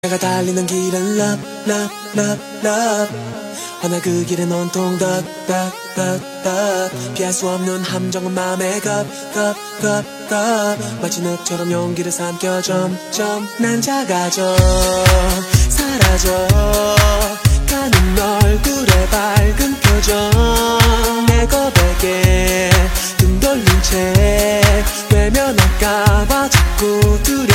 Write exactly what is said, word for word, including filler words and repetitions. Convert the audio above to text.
내가 달리는 길은 love, love, love, love. 허나 그 길은 온통 덕, 덕, 덕, 덕. 피할 수 없는 함정은 맘에 겁, 겁, 겁, 겁. 마치 늪처럼 용기를 삼켜 점점 난 작아져 사라져 가는 얼굴에 밝은 표정. 내 고백에 등 돌린 채 외면할까봐 자꾸 두려